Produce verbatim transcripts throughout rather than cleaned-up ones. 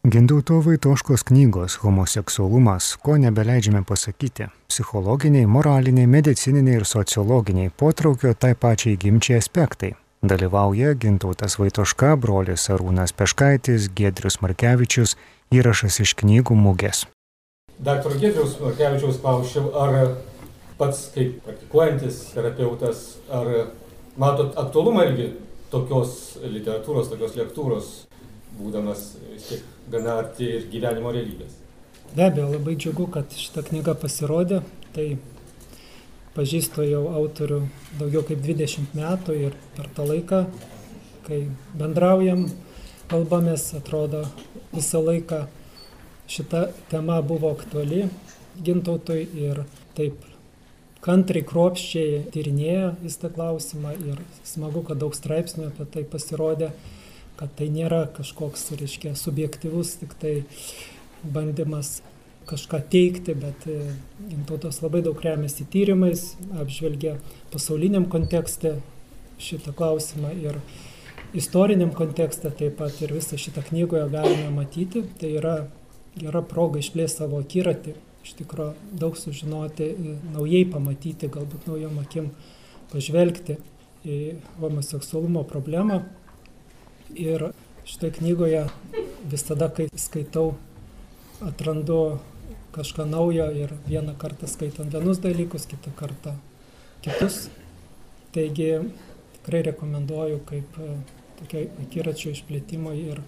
Gintauto Vaitoškos knygos Homoseksualumas, ko nebeleidžiame pasakyti. Psichologiniai, moraliniai, medicininiai ir sociologiniai potraukio tai pačiai gimčiai aspektai. Dalyvauja Gintautas Vaitoška, brolis Arūnas Peškaitis, Giedrius Markevičius, įrašas iš knygų mugės. Daktaro Giedriaus Markevičiaus klausčiau, ar pats kaip praktikuojantis terapeutas, ar matot aktualumą irgi tokios literatūros, tokios lektūros, būdamas vis tiek gana arti ir gyvenimo realybės. Be abejo, labai džiugu, kad šita knyga pasirodė. Tai pažįstu jau autorių daugiau kaip dvidešimt metų ir per tą laiką, kai bendraujam, kalbamės, atrodo, visą laiką šita tema buvo aktuali Gintautui ir taip kantriai, kruopščiai tyrinėja vis tą klausimą ir smagu, kad daug straipsnių apie tai pasirodė, kad tai nėra kažkoks, reiškia, subjektyvus, tik tai bandymas kažką teikti, bet Gintautas labai daug remiasi tyrimais, apžvelgia pasauliniam kontekste šitą klausimą ir istoriniam kontekste taip pat ir visą šitą knygoje galime matyti. Tai yra gera proga išplėsti savo akiratį, iš tikrųjų daug sužinoti, naujai pamatyti, galbūt naujom akim pažvelgti į homoseksualumo problemą. Ir šitoje knygoje visada, kai skaitau, atrandu kažką naujo ir vieną kartą skaitant vienus dalykus, kitą kartą kitus. Taigi tikrai rekomenduoju kaip tokia akiračio išplėtimo ir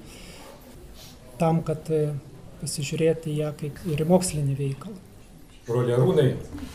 tam, kad pasižiūrėti ją kaip ir mokslinį veikalą. Broliai Arūnai,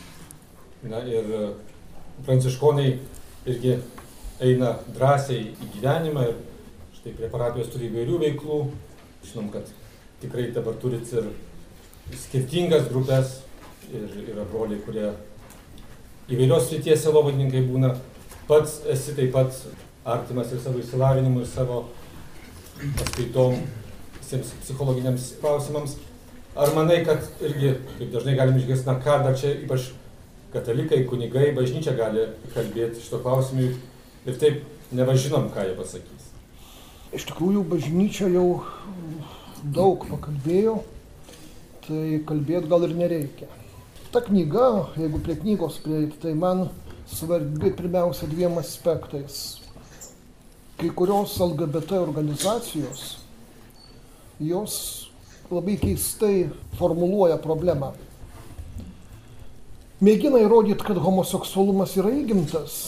na ir pranciškonai irgi eina drąsiai į gyvenimą ir štai prie parapijos turi įvairių veiklų. Žinom, kad tikrai dabar turit ir skirtingas grupės ir yra broliai, kurie įvairios srities sielovadininkai būna. Pats esi taip pat artimas ir savo išsilavinimu, ir savo paskaitom visiems psichologiniams klausimams. Ar manai, kad irgi, kaip dažnai galim išgirsti, na ką dar čia ypač katalikai, kunigai, bažnyčia gali kalbėti šito klausimu ir taip nevažinom, ką jie pasakys? Iš tikrųjų, bažnyčia jau daug pakalbėjo, tai kalbėti gal ir nereikia. Ta knyga, jeigu prie knygos prieiti, tai man svarbi pirmiausia dviem aspektais. Kai kurios L G B T organizacijos, jos labai keistai formuluoja problemą. Mėgina įrodyti, kad homoseksualumas yra įgimtas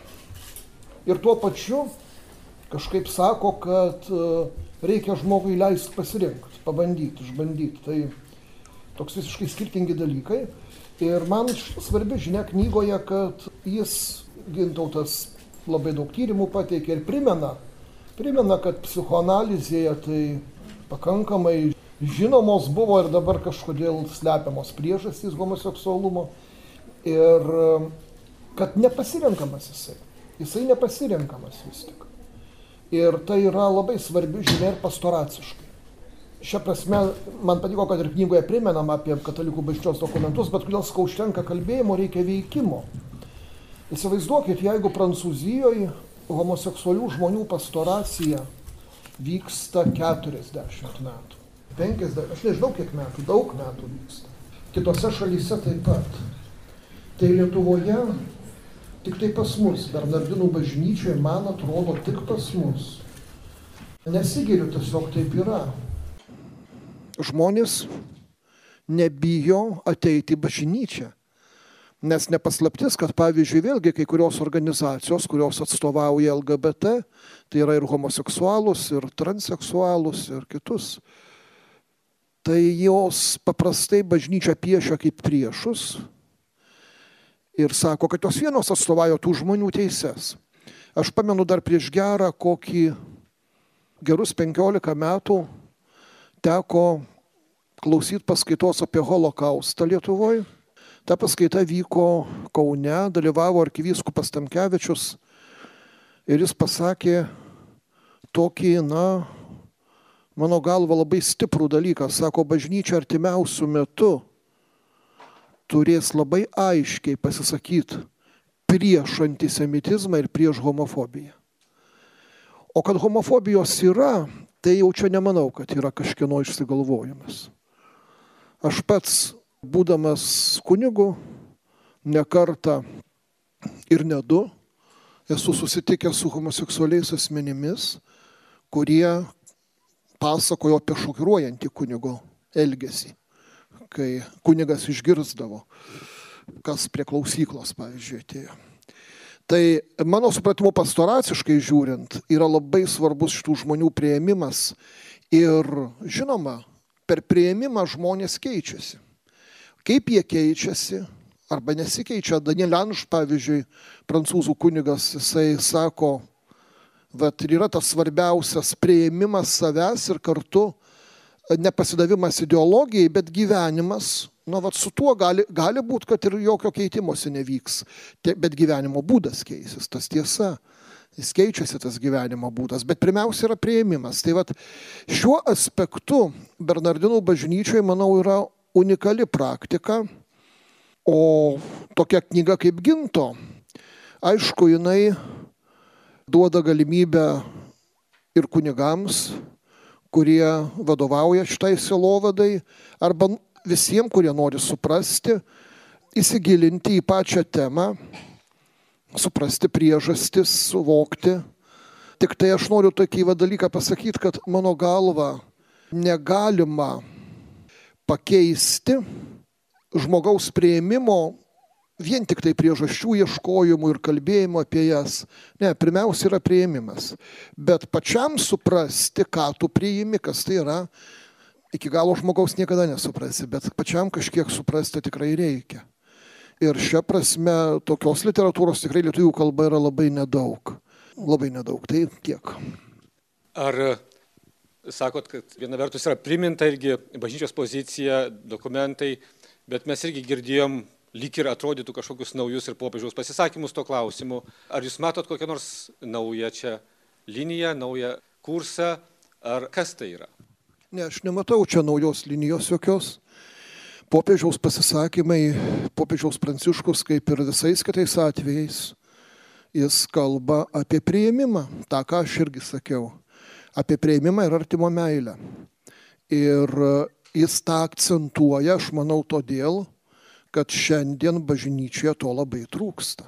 ir tuo pačiu kažkaip sako, kad reikia žmogui leisti pasirinkti, pabandyti, išbandyti. Tai toks visiškai skirtingi dalykai. Ir man svarbi žinia knygoje, kad jis, Gintautas, labai daug tyrimų pateikė ir primena, primena, kad psichoanalizėje tai pakankamai žinomos buvo ir dabar kažkodėl slepiamos priežastys homoseksualumo. Ir kad nepasirenkamas jisai. Jisai nepasirenkamas vis tik. Ir tai yra labai svarbi žinia ir pastoraciškai. Šia prasme, man patiko, kad ir knygoje primenama apie katalikų bažnyčios dokumentus, bet kodėl sakau, užtenka kalbėjimo, reikia veikimo. Įsivaizduokit, jeigu Prancūzijoje homoseksualių žmonių pastoracija vyksta keturiasdešimt metų, penkiasdešimt, aš nežinau kiek metų, daug metų vyksta. Kitose šalyse taip pat. Tai Lietuvoje tik tai pas mus, Bernardinų bažnyčioje, man atrodo, tik pas mus. Nesigiriu, tiesiog taip yra. Žmonės nebijo ateiti į bažnyčią. Nes nepaslaptis, kad pavyzdžiui vėlgi kai kurios organizacijos, kurios atstovauja L G B T, tai yra ir homoseksualus, ir transseksualus, ir kitus, tai jos paprastai bažnyčią piešia kaip priešus, ir sako, kad jos vienos atstovauja tų žmonių teises. Aš pamenu dar prieš gerą kokį gerus penkiolika metų teko klausyti paskaitos apie holokaustą Lietuvoje. Ta paskaita vyko Kaune, dalyvavo arkivyskupas Tamkevičius ir jis pasakė tokį, na, mano galva labai stiprų dalyką. Sako, bažnyčia artimiausių metų turės labai aiškiai pasisakyti prieš antisemitizmą ir prieš homofobiją. O kad homofobijos yra, tai jau čia nemanau, kad yra kažkieno išsigalvojimas. Aš pats, būdamas kunigu, ne kartą ir ne du, esu susitikęs su homoseksualiais asmenimis, kurie pasakojo apie šokiruojantį kunigo elgesį, kai kunigas išgirzdavo, kas prie klausyklos, pavyzdžiui, atėjo. Tai mano supratimu pastoraciškai žiūrint, yra labai svarbus šitų žmonių priėmimas ir, žinoma, per priėmimą žmonės keičiasi. Kaip jie keičiasi arba nesikeičia, Daniel Anž, pavyzdžiui, prancūzų kunigas, jisai sako, vat ir yra tas svarbiausias priėmimas savęs ir kartu nepasidavimas ideologijai, bet gyvenimas, na, vat su tuo gali, gali būti, kad ir jokio keitimosi nevyks, bet gyvenimo būdas keisis, tas tiesa, jis keičiasi tas gyvenimo būdas, bet pirmiausia yra priėmimas. Tai vat šiuo aspektu Bernardinų bažnyčioje, manau, yra unikali praktika, o tokia knyga kaip Ginto, aišku, jinai duoda galimybę ir kunigams, kurie vadovauja šitai sielovadai, arba visiems, kurie nori suprasti, įsigilinti į pačią temą, suprasti priežastis, suvokti. Tik tai aš noriu tokį dalyką pasakyti, kad mano galva negalima pakeisti žmogaus priėmimo vien tik tai priežasčių ieškojimų ir kalbėjimo apie jas. Ne, pirmiausia yra priėmimas. Bet pačiam suprasti, ką tu priimi, kas tai yra, iki galo žmogaus niekada nesuprasi, bet pačiam kažkiek suprasti tikrai reikia. Ir šia prasme tokios literatūros tikrai lietuvių kalba yra labai nedaug. Labai nedaug, tai tiek. Ar sakot, kad viena vertus yra priminta irgi bažnyčios pozicija, dokumentai, bet mes irgi girdėjom lyg ir atrodytų kažkokius naujus ir popiežiaus pasisakymus to klausimu. Ar jūs matot kokią nors naują čia liniją, naują kursą, ar kas tai yra? Ne, aš nematau čia naujos linijos jokios. Popiežiaus pasisakymai, popiežiaus Pranciškus, kaip ir visais kitais atvejais, jis kalba apie priėmimą, tą, ką aš irgi sakiau, apie priėmimą ir artimo meilę. Ir jis tą akcentuoja, aš manau, todėl, kad šiandien bažnyčioje to labai trūksta.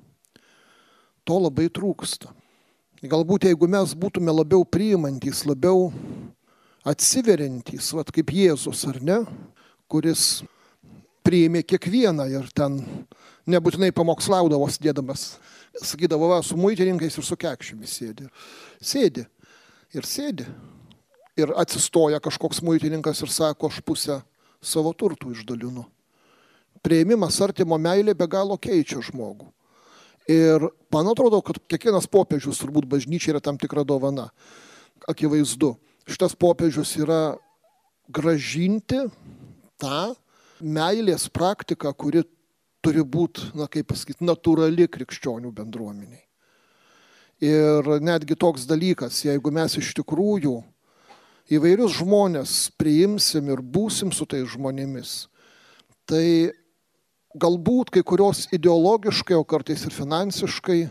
To labai trūksta. Galbūt jeigu mes būtume labiau priimantys, labiau atsiveriantys, vat kaip Jėzus, ar ne, kuris priėmė kiekvieną ir ten nebūtinai pamokslaudavo sėdėdamas, sakydavo, va, su muitininkais ir su kekšėmis sėdi. Sėdi ir sėdi. Ir atsistoja kažkoks muitininkas ir sako, aš pusę savo turtų išdalinu. Priėmimas, artimo meilė be galo keičia žmogų. Ir man atrodo, kad kiekvienas popiežius, turbūt bažnyčia yra tam tikra dovana. Akivaizdu. Šitas popiežius yra gražinti tą meilės praktiką, kuri turi būti, na kaip pasakyti, natūrali krikščionių bendruomeniai. Ir netgi toks dalykas, jeigu mes iš tikrųjų įvairius žmonės priimsim ir būsim su tais žmonėmis, tai galbūt kai kurios ideologiškai, o kartais ir finansiškai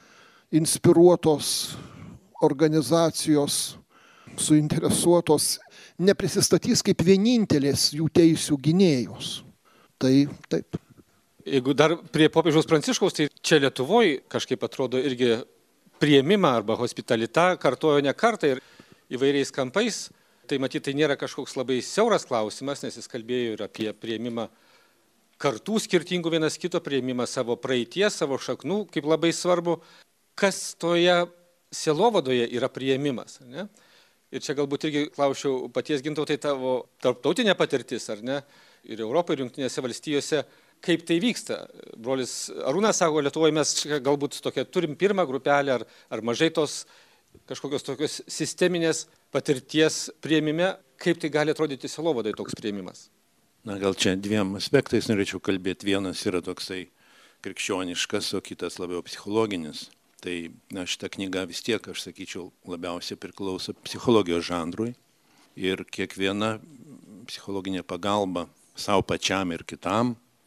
inspiruotos organizacijos, suinteresuotos, neprisistatys kaip vienintelės jų teisių gynėjos. Tai taip. Jeigu dar prie popiežiaus Pranciškaus, tai čia Lietuvoje kažkaip atrodo irgi priėmimą arba hospitalitą kartojo ne kartą ir įvairiais kampais. Tai matyt, tai nėra kažkoks labai siauras klausimas, nes jis kalbėjo ir apie priėmimą kartų skirtingų vienas kito, priėmimą savo praeities, savo šaknų, kaip labai svarbu, kas toje sielovadoje yra priėmimas. Ne? Ir čia galbūt irgi klausčiau paties Gintautai tavo tarptautinė patirtis, ar ne? Ir Europoje, ir Jungtinėse valstijose, kaip tai vyksta. Brolis Arūnas sako, Lietuvoje mes galbūt tokia, turim pirmą grupelę ar, ar mažai tos kažkokios tokios sisteminės patirties priėmime, kaip tai gali atrodyti sielovadai toks priėmimas. Na, gal čia dviem aspektais norėčiau kalbėti. Vienas yra toksai krikščioniškas, o kitas labiau psichologinis. Tai na, šita knyga vis tiek, aš sakyčiau, labiausiai priklauso psichologijos žanrui. Ir kiekviena psichologinė pagalba savo pačiam ir kitam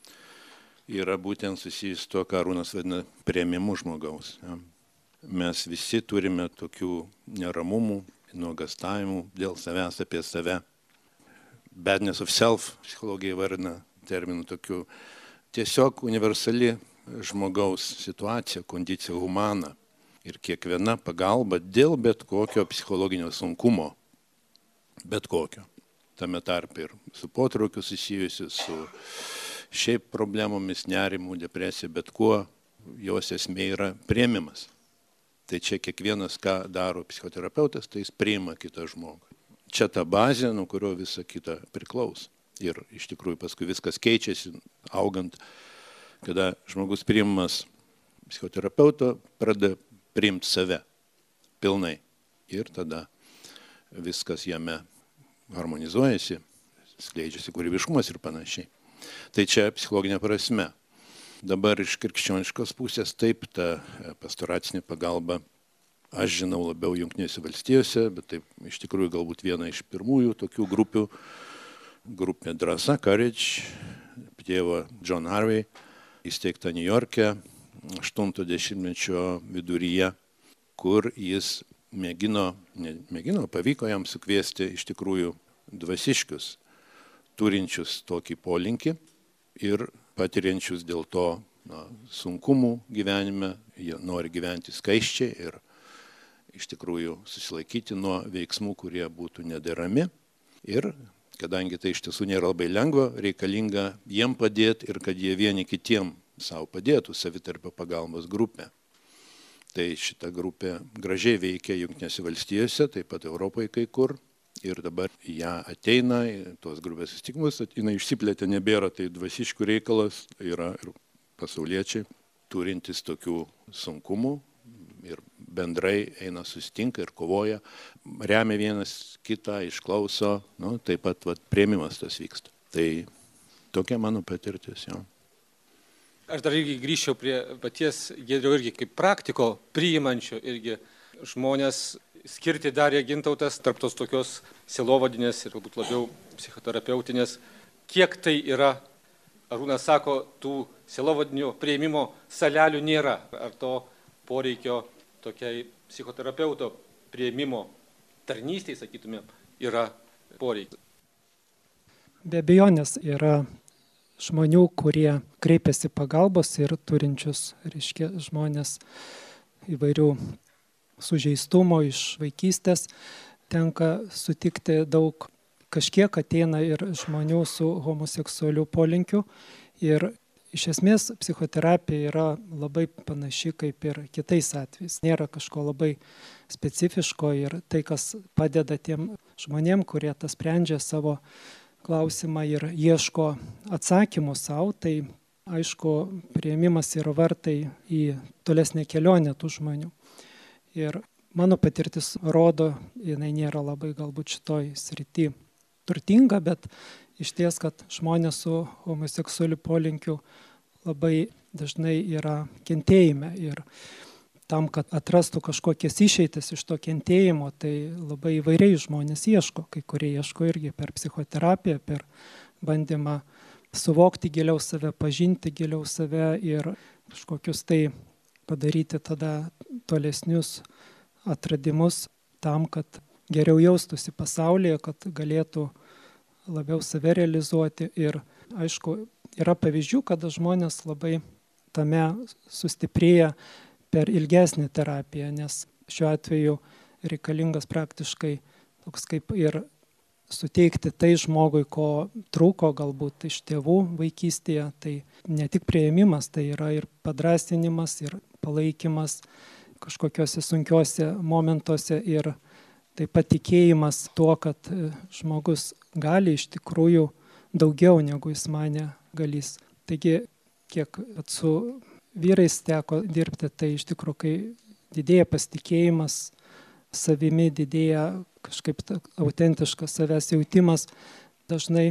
yra būtent susijęs to, ką Arūnas vadina priėmimu žmogaus. Ja. Mes visi turime tokių neramumų, nuogastavimų dėl savęs apie save. Badness of self, psichologija įvardina terminų tokių, tiesiog universali žmogaus situacija, kondicija humana ir kiekviena pagalba dėl bet kokio psichologinio sunkumo, bet kokio. Tame tarpe ir su potraukiu susijusiu, su šiaip problemomis, nerimu, depresija, bet kuo, jos esmė yra priėmimas. Tai čia kiekvienas, ką daro psichoterapeutas, tai jis priima kitą žmogų. Čia ta bazė, nuo kurio visa kita priklauso. Ir iš tikrųjų paskui viskas keičiasi, augant, kada žmogus priimamas psichoterapeuto, pradeda priimti save pilnai. Ir tada viskas jame harmonizuojasi, skleidžiasi kūrybiškumas ir panašiai. Tai čia psichologinė prasme. Dabar iš krikščioniškos pusės taip, ta pastoracinė pagalba, aš žinau labiau Jungtinėse valstijose, bet taip iš tikrųjų galbūt viena iš pirmųjų tokių grupių, grupė Drąsa, Courage, tėvo John Harvey, įsteigta Niujorke aštunto dešimtmečio viduryje, kur jis mėgino, ne, mėgino, pavyko jam sukviesti iš tikrųjų dvasiškius, turinčius tokį polinkį ir patiriančius dėl to na, sunkumų gyvenime, jie nori gyventi skaisčiai ir iš tikrųjų susilaikyti nuo veiksmų, kurie būtų nederami. Ir kadangi tai iš tiesų nėra labai lengva, reikalinga jiem padėti ir kad jie vieni kitiem savo padėtų, savitarpio pagalbos grupė. Tai šita grupė gražiai veikia Jungtinėse valstijose, taip pat Europoje kai kur. Ir dabar ją ateina, tos grupės susitikimus, jinai išsiplėtė, nebėra, tai dvasiškų reikalas, yra ir pasauliečiai, turintys tokių sunkumų ir bendrai eina susitinka ir kovoja, remia vienas kitą, išklauso, nu, taip pat vat, priėmimas tas vyksta. Tai tokia mano patirtis jau. Aš dar irgi grįžčiau prie paties Giedriaus irgi kaip praktiko priimančio irgi žmonės skirti darė Gintautas tarp tos tokios sielovadinės ir galbūt labiau psichoterapeutinės. Kiek tai yra, Arūnas sako, tų sielovadinio priėmimo salelių nėra. Ar to poreikio tokiai psichoterapeuto priėmimo tarnystėj, sakytumėm, yra poreikis? Be abejonės yra žmonių, kurie kreipiasi pagalbos ir turinčius, reiškia, žmonės įvairių sužeistumo iš vaikystės. Tenka sutikti daug, kažkiek ateina ir žmonių su homoseksualiu polinkiu. Ir iš esmės psichoterapija yra labai panaši kaip ir kitais atvejais. Nėra kažko labai specifiško ir tai, kas padeda tiem žmonėm, kurie tas sprendžia savo klausimą ir ieško atsakymų savo, tai aišku, priėmimas yra vartai į tolesnę kelionę tų žmonių. Ir mano patirtis rodo, jinai nėra labai galbūt šitoj srity turtinga, bet iš ties, kad žmonės su homoseksualiu polinkiu labai dažnai yra kentėjime. Ir tam, kad atrastų kažkokias išeitis iš to kentėjimo, tai labai įvairiai žmonės ieško. Kai kurie ieško irgi per psichoterapiją, per bandymą suvokti giliau save, pažinti giliau save ir kažkokius tai padaryti tada tolesnius atradimus tam, kad geriau jaustųsi pasaulyje, kad galėtų labiau save realizuoti. Ir aišku, yra pavyzdžių, kada žmonės labai tame sustiprėja per ilgesnį terapiją, nes šiuo atveju reikalingas praktiškai toks kaip ir suteikti tai žmogui, ko trūko galbūt iš tėvų vaikystėje. Tai ne tik priėmimas, tai yra ir padrąsinimas, ir palaikymas kažkokiuose sunkiuose momentuose ir taip pat tikėjimas tuo, kad žmogus gali iš tikrųjų daugiau negu jis mane galys. Taigi, kiek su vyrais teko dirbti, tai iš tikrųjų, kai didėja pasitikėjimas savimi, didėja kažkaip autentiškas savęs jautimas, dažnai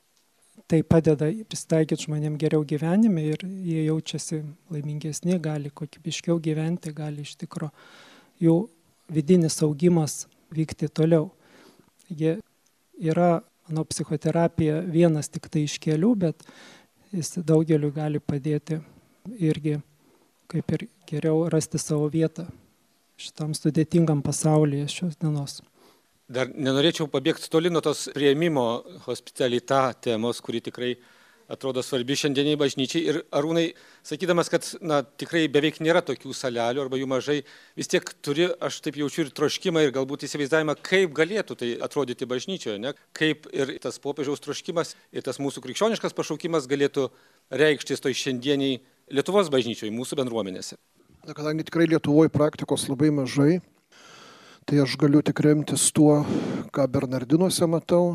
tai padeda prisitaikyti žmonėm geriau gyvenime ir jie jaučiasi laimingesni, gali kokybiškiau gyventi, gali iš tikrųjų jų vidinis augimas vykti toliau. Taigi yra, manau, psichoterapija vienas tik tai iš kelių, bet jis daugeliu gali padėti irgi kaip ir geriau rasti savo vietą šitam sudėtingam pasaulyje šios dienos. Dar nenorėčiau pabėgti toli nuo tos priėmimo hospitalita temos, kuri tikrai atrodo svarbi šiandieniai bažnyčiai. Ir Arūnai, sakydamas, kad na, tikrai beveik nėra tokių salelių arba jų mažai, vis tiek turi, aš taip jaučiu, ir troškimą, ir galbūt įsivaizdavimą, kaip galėtų tai atrodyti bažnyčioje, ne? Kaip ir tas popiežiaus troškimas, ir tas mūsų krikščioniškas pašaukimas galėtų reikštis toj šiandieniai Lietuvos bažnyčioje, mūsų bendruomenėse. Na, kadangi tikrai Lietuvoje praktikos labai mažai, tai aš galiu tik remtis tuo, ką Bernardinuose matau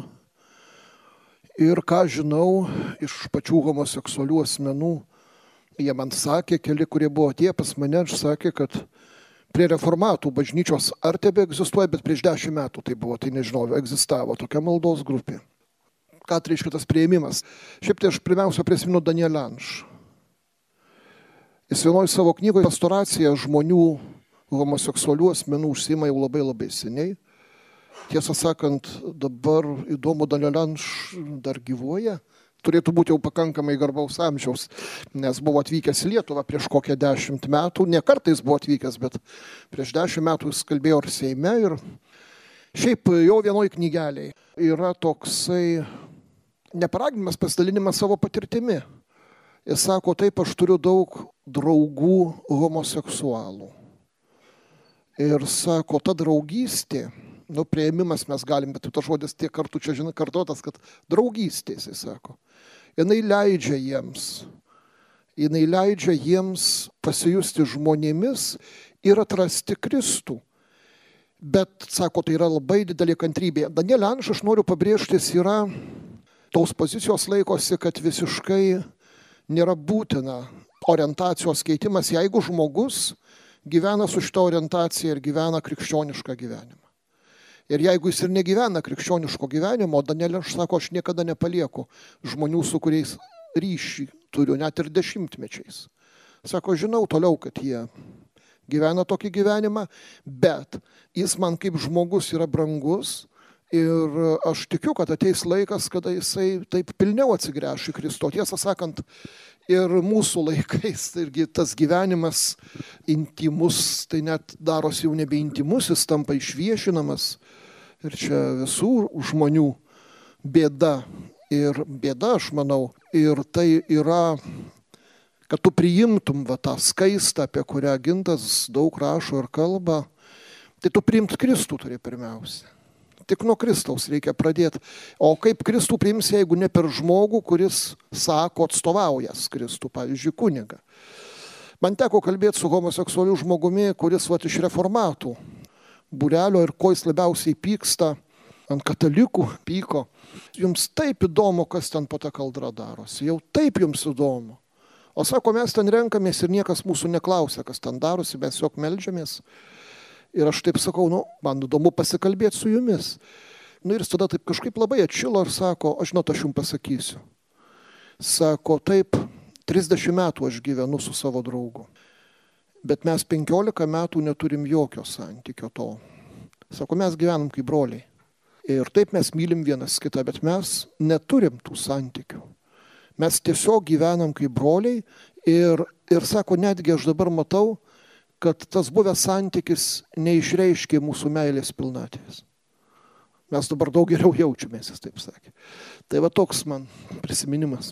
ir ką žinau iš pačių homoseksualių asmenų. Jie man sakė, keli, kurie buvo atėję pas mane, sakė, kad prie reformatų bažnyčios ar tebe egzistuoja, bet prieš dešimt metų tai buvo, tai nežinau, egzistavo tokia maldos grupė. Ką tai reiškia tas priėmimas? Šiaip tai aš pirmiausia prisimenu Daniel Lange. Jis vienoje savo knygoje pastoraciją žmonių homoseksualių asmenų užsiima jau labai labai seniai. Tiesą sakant, dabar įdomu, Daniel Lange dar gyvuoja. Turėtų būti jau pakankamai garbaus amžiaus, nes buvo atvykęs į Lietuvą prieš kokią dešimt metų. Ne kartais buvo atvykęs, bet prieš dešimt metų jis kalbėjo ir Seime. Ir šiaip jo vienoj knygeliai yra toksai neparaginimas, pasidalinimas savo patirtimi. Jis sako, taip, aš turiu daug draugų homoseksualų. Ir sako, ta draugystė, nu, priėmimas mes galim, bet tas žodis tiek kartų čia žinai kartotas, kad draugystės, jis sako, jinai leidžia jiems, jinai leidžia jiems pasijusti žmonėmis ir atrasti Kristų. Bet, sako, tai yra labai didelė kantrybė. Daniel Lange, aš noriu pabrėžti, jis yra tos pozicijos laikosi, kad visiškai nėra būtina orientacijos keitimas, jeigu žmogus gyvena su šitą orientaciją ir gyvena krikščionišką gyvenimą. Ir jeigu jis ir negyvena krikščioniško gyvenimo, Daniel Lange sako, aš niekada nepalieku žmonių, su kuriais ryšį turiu, net ir dešimtmečiais. Sako, žinau toliau, kad jie gyvena tokį gyvenimą, bet jis man kaip žmogus yra brangus ir aš tikiu, kad ateis laikas, kada jisai taip pilniau atsigręš į Kristų. Tiesą sakant, ir mūsų laikais irgi tas gyvenimas intimus, tai net darosi jau nebe intimus, jis tampa išviešinamas. Ir čia visų žmonių bėda. Ir bėda, aš manau, ir tai yra, kad tu priimtum va, tą skaistą, apie kurią Gintas daug rašo ir kalba, tai tu priimt Kristų turi pirmiausia. Tik nuo Kristaus reikia pradėti. O kaip Kristų priims, jeigu ne per žmogų, kuris sako atstovaujas Kristų, pavyzdžiui, kunigą. Man teko kalbėti su homoseksualiu žmogumi, kuris vat, iš reformatų būrelio ir ko jis labiausiai pyksta, ant katalikų pyko. Jums taip įdomu, kas ten po tą kaldrą darosi. Jau taip jums įdomu. O sako, mes ten renkamės ir niekas mūsų neklausia, kas ten darosi, mes jog meldžiamės. Ir aš taip sakau, nu, man įdomu pasikalbėti su jumis. Nu ir tada taip kažkaip labai atšilo ir sako, aš žinot, aš jums pasakysiu. Sako, taip, trisdešimt metų aš gyvenu su savo draugu. Bet mes penkiolika metų neturim jokio santykio to. Sako, mes gyvenam kaip broliai. Ir taip mes mylim vienas kitą, bet mes neturim tų santykių. Mes tiesiog gyvenam kaip broliai ir, ir sako, netgi aš dabar matau, kad tas buvęs santykis neišreiškė mūsų meilės pilnatvės. Mes dabar daug geriau jaučiamės, jis taip sakė. Tai va toks man prisiminimas.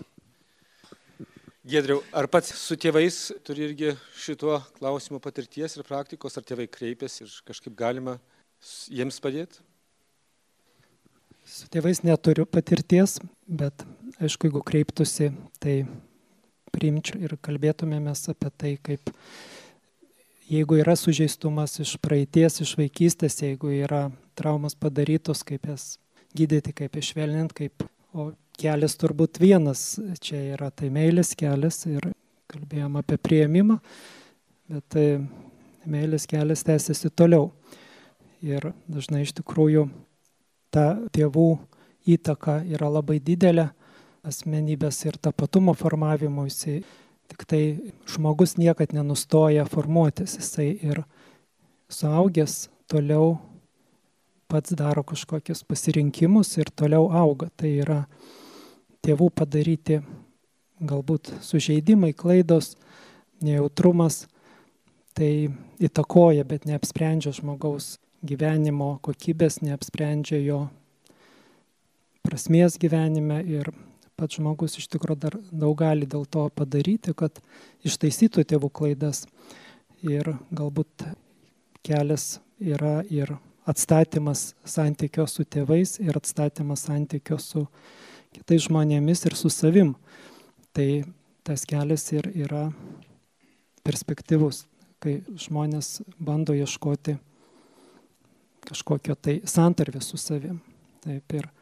Giedriau, ar pats su tėvais turi irgi šituo klausimu patirties ir praktikos, ar tėvai kreipiasi ir kažkaip galima jiems padėti? Su tėvais neturiu patirties, bet aišku, jeigu kreiptųsi, tai priimčiau ir kalbėtumėmės apie tai, kaip jeigu yra sužeistumas iš praeities, iš vaikystės, jeigu yra traumas padarytos, kaip jas gydyti, kaip išvelninti, kaip... O kelias turbūt vienas, čia yra tai meilės kelias ir kalbėjom apie priėmimą, bet tai meilės kelias tęsiasi toliau. Ir dažnai iš tikrųjų ta tėvų įtaka yra labai didelė asmenybės ir tapatumo formavimuisi. Tik tai žmogus niekad nenustoja formuotis, jisai ir suaugęs toliau pats daro kažkokius pasirinkimus ir toliau auga. Tai yra tėvų padaryti galbūt sužeidimai, klaidos, nejautrumas, tai įtakoja, bet neapsprendžia žmogaus gyvenimo kokybės, neapsprendžia jo prasmės gyvenime ir pats žmogus iš tikrųjų dar daug gali dėl to padaryti, kad ištaisytų tėvų klaidas. Ir galbūt kelias yra ir atstatymas santykio su tėvais ir atstatymas santykio su kitais žmonėmis ir su savim. Tai tas kelias ir yra perspektyvus, kai žmonės bando ieškoti kažkokio tai santarvės su savim. Taip, ir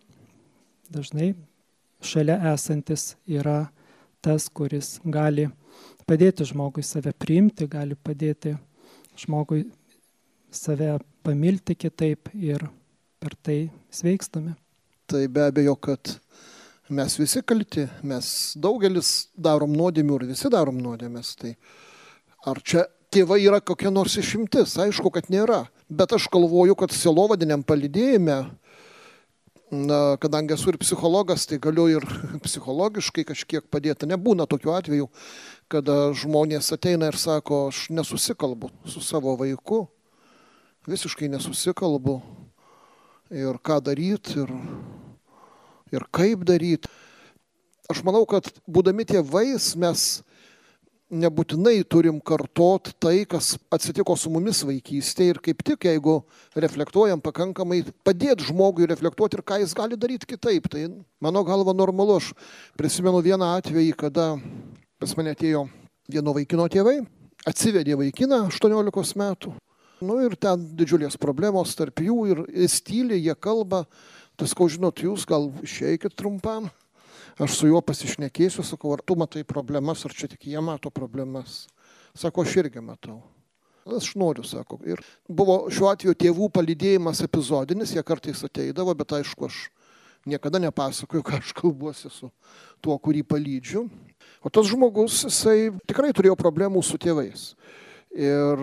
dažnai šalia esantis yra tas, kuris gali padėti žmogui save priimti, gali padėti žmogui save pamilti kitaip ir per tai sveikstame. Tai be abejo, kad mes visi kalti, mes daugelis darom nuodėmių ir visi darom nuodėmės. Tai ar čia tėvai yra kokia nors išimtis? Aišku, kad nėra. Bet aš galvoju, kad sielovadiniam palydėjime, na, kadangi esu ir psichologas, tai galiu ir psichologiškai kažkiek padėti. Nebūna tokių atvejų, kada žmonės ateina ir sako, aš nesusikalbu su savo vaiku, visiškai nesusikalbu ir ką daryti ir, ir kaip daryti. Aš manau, kad būdami tėvais mes nebūtinai turim kartot tai, kas atsitiko su mumis vaikystėje ir kaip tik, jeigu reflektuojam pakankamai, padėti žmogui reflektuoti ir ką jis gali daryti kitaip. Tai mano galva normalu. Aš prisimenu vieną atvejį, kada pas mane atėjo vieno vaikino tėvai, atsivedė vaikiną aštuoniolikos metų. Nu ir ten didžiulės problemos tarp jų ir jis tyli, jie kalba. Tai sakau, žinot, jūs gal išeikit trumpam. Aš su juo pasišnekėsiu, sakau, ar tu matai problemas, ar čia tik jie mato problemas. Sako, aš irgi matau. Aš noriu, sako. Ir buvo šiuo atveju tėvų palydėjimas epizodinis, jie kartais ateidavo, bet aišku, aš niekada nepasakoju, ką aš kalbuosi su tuo, kurį palydžiu. O tas žmogus, jisai tikrai turėjo problemų su tėvais. Ir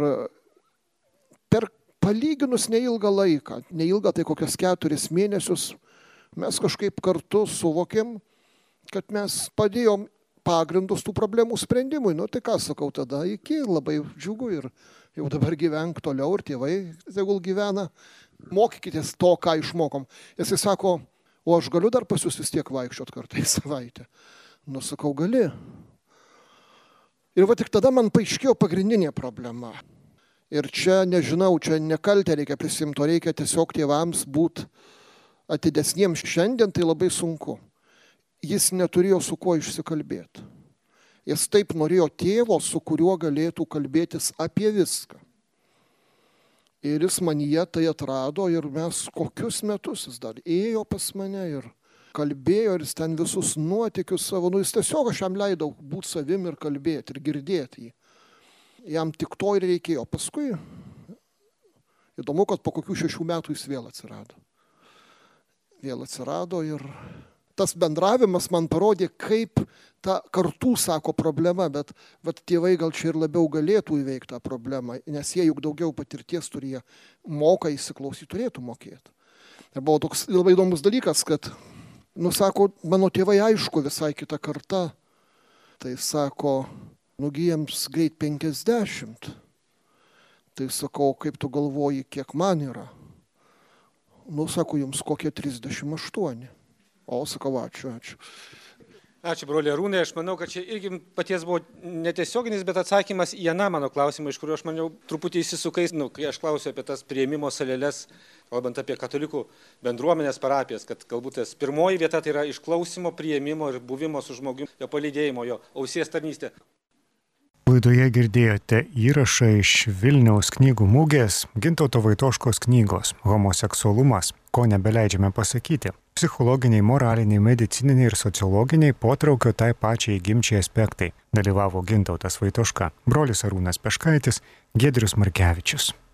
per palyginus neilgą laiką, neilgą tai kokias keturis mėnesius, mes kažkaip kartu suvokėm, kad mes padėjom pagrindus tų problemų sprendimui. Nu tai ką sakau tada, iki labai džiugu ir jau dabar gyvenk toliau ir tėvai, tegul gyvena, mokykitės to, ką išmokom. Jisai sako, o aš galiu dar pas jūs vis tiek vaikščiot kartą į savaitę. Nu sakau, gali. Ir va tik tada man paaiškėjo pagrindinė problema. Ir čia nežinau, čia nekaltę reikia prisimti, o reikia tiesiog tėvams būti atidesniems šiandien, tai labai sunku. Jis neturėjo su kuo išsikalbėti. Jis taip norėjo tėvo, su kuriuo galėtų kalbėtis apie viską. Ir jis manyje tai atrado ir mes kokius metus jis dar ėjo pas mane ir kalbėjo ir jis ten visus nuotykius savo, nu jis tiesiog aš jam leidau būti savim ir kalbėti ir girdėti jį. Jam tik to ir reikėjo. Paskui įdomu, kad po kokių šešių metų jis vėl atsirado. Vėl atsirado ir tas bendravimas man parodė, kaip ta kartų, sako, problema, bet, bet tėvai gal čia ir labiau galėtų įveikti tą problemą, nes jie juk daugiau patirties turi, jie moka įsiklausyti, turėtų mokėti. Ir buvo toks labai įdomus dalykas, kad, nu, sako, mano tėvai aišku visai kita karta, tai sako, nugi jiems greit penkiasdešimt. Tai sakau, kaip tu galvoji, kiek man yra? Nu, sako, jums kokie trisdešimt aštuoni. O, sakau, ačiū, ačiū. Ačiū, broliai Arūnai. Aš manau, kad čia irgi paties buvo netiesioginis, bet atsakymas į aną mano klausimą, iš kurio aš maniau truputį įsisukais, nu, kai aš klausiu apie tas priėmimo salėles, kalbant apie katalikų bendruomenės parapijas, kad galbūt tas pirmoji vieta tai yra išklausimo, priėmimo ir buvimo su žmogumi, jo palydėjimo, jo ausies tarnystė. Laidoje girdėjote įrašą iš Vilniaus knygų mugės Gintauto Vaitoškos knygos Homoseksualumas, ko nebeleidžiame pasakyti. Psichologiniai, moraliniai, medicininiai ir sociologiniai potraukio tai pačiai gimčiai aspektai. Dalyvavo Gintautas Vaitoška, brolis Arūnas Peškaitis, Giedrius Markevičius.